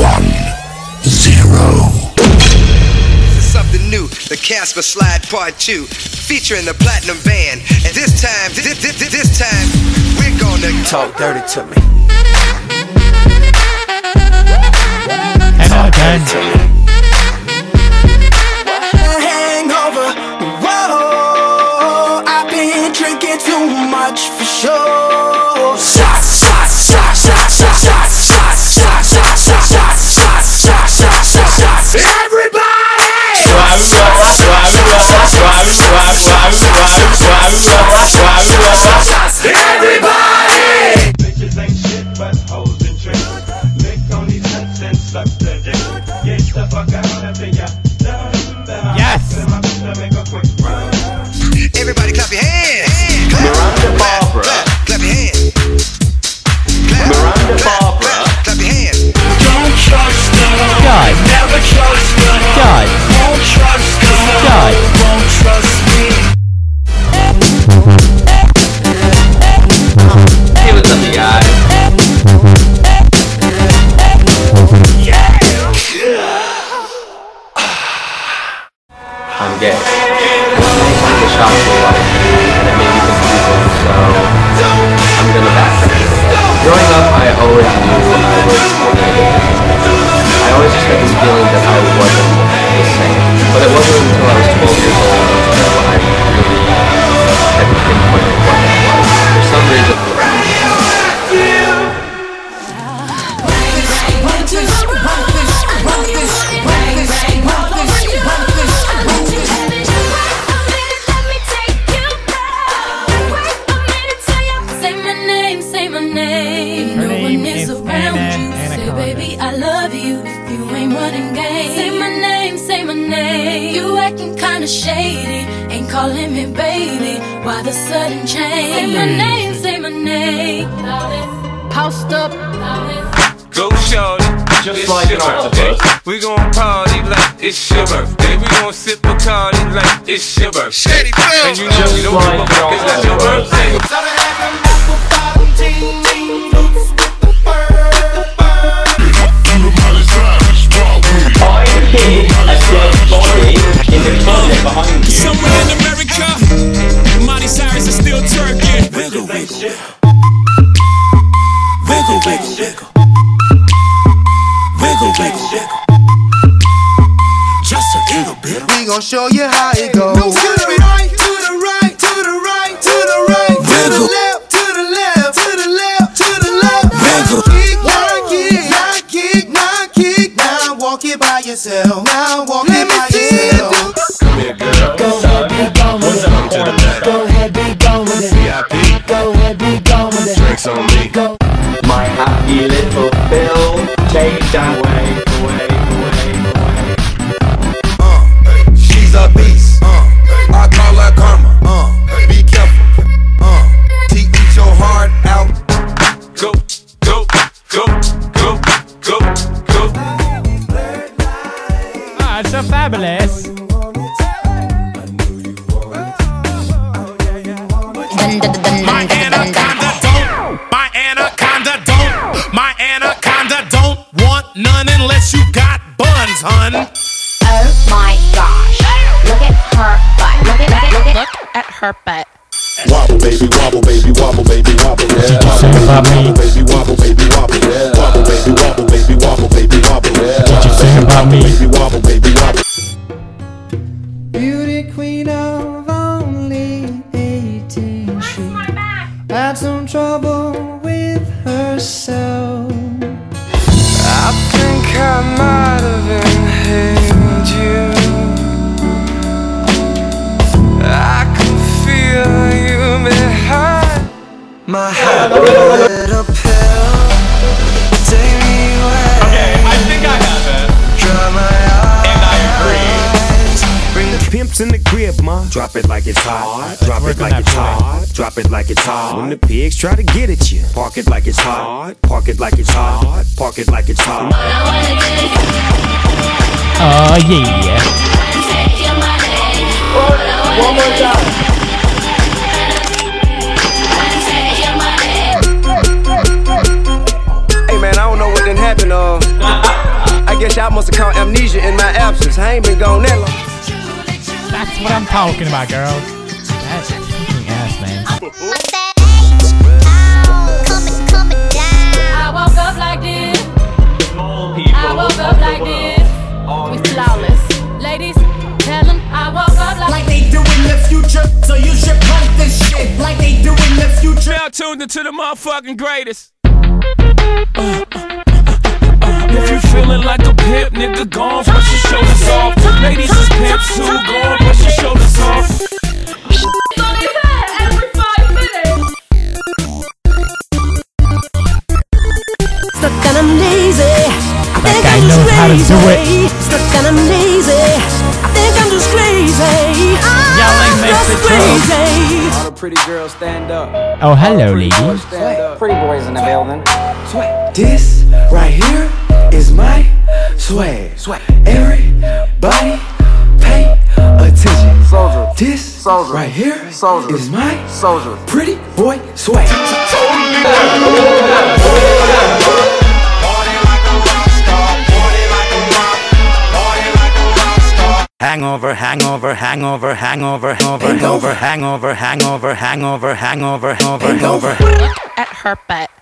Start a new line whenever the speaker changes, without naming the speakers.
Something new, the Casper Slide Part 2, featuring the Platinum Band. And this time, we're gonna talk dirty to me.
Talk dirty to me.
Hangover, whoa, I've been drinking too much for sure. Shots, shots, shots, shots, shots, shots, shots, shots, shots, shots, shots, shots, shots, shots, shots, shots. Everybody! Everybody!
Bitches ain't shit but hoes and tricks. Lick on these nuts and suck the dick. Get the fuck out after ya done.
Yes!
Everybody clap your hands!
Miranda Barbara.
Clap your hands!
Miranda Barbara.
Clap your hands!
Don't trust them.
God.
Never trust them.
God.
Won't trust them.
God.
Won't trust me.
Hey, what's up, you guys? I'm gay. Anytime the shots were like, and it made me confusing, so I'm gonna backtrack. Growing up, I always knew I was gay. I always just had this feeling that I wasn't the same. But it wasn't until I was 12 years old until I really had to pinpoint what that was. For some reason,
shady, ain't calling me baby. Why the sudden change? Say my name, say my name. Post up.
Go shorty,
just like an octopus.
We gon' party like it's your birthday. We gon' sip a Bacardi like it's your birthday.
Shady Phil.
And you know
Just
we don't
like
give a fuck, it's not your
an
birthday.
I hid a dead body in the toilet behind you.
Somewhere in America, Miley Cyrus is still twerking. Wiggle, wiggle. Wiggle, wiggle, wiggle. Wiggle, wiggle, wiggle. Just a little bit.
We gon' show you how it goes.
No,
to the right, to the right, to the right, to the right, to the left, to the left, to the left, to the left.
Wiggle.
Kick, now kick, now kick, now kick. Now walk it by yourself. Now walk it by yourself.
Come here, girl.
Go ahead, be gone with it. Go ahead, be gone with it.
VIP,
Go ahead, be gone with it.
drinks on me.
Go.
My happy little Phil, take that away, away, away, away.
She's a beast. I call her karma. Be careful. Eat your heart out.
Go, go, go, go, go, go.
Ah, it's so fabulous.
My anaconda don't want none unless you got buns, hun.
Oh my gosh. Look at her butt. Look at her butt.
Wobble baby, wobble baby, wobble baby, wobble. Yeah.
Sing about me.
Wobble baby, wobble baby, wobble. Yeah. Wobble baby, wobble baby, wobble baby, wobble. Yeah.
Did you sing about me?
Baby, wobble baby, wobble.
Beauty queen of only 18, she had some trouble with herself.
I think I might have inhaled you. I can feel you behind my head. Little pill, take me away.
Okay, I think I have it.
Dry my eyes.
And I agree.
Bring the pimps in the crib, ma. Drop it like it's hot. Drop it like it's hot. Drop it like it's hot. When the pigs try to get at you, park it like it's hot. Park it like it's hot. Park it like it's hot.
Oh yeah.
One more time.
Hey man, I don't know what done happened.
must have caught amnesia in my absence. I ain't been gone that long.
That's what I'm talking about, girl. That's kicking ass, man.
I woke up like this. I woke up like this. We flawless. Ladies, tell them I woke up like
they do in the future. So you should pump this shit like they do in the future.
Now tuned into the motherfucking greatest. If you feeling like a pimp, nigga, go on, brush your shoulders off. Ladies is pimps too, go on, brush your shoulders off.
every 5 minutes.
Stuck and I'm lazy.
That guy knows how to do it.
Stuck and I'm lazy. I think I'm just crazy.
Yelling makes it true.
All the pretty girls stand up.
Oh, hello, ladies.
Stand up.
Pretty boys in the building.
This right here is my swag. Everybody pay attention.
Soldier.
This
Soldier.
right here
Soldier.
is my
Soldier.
pretty boy swag.
Hangover, hangover, hangover, hangover, hangover, hangover, hangover, hangover, hangover, hangover, hangover.
At her butt.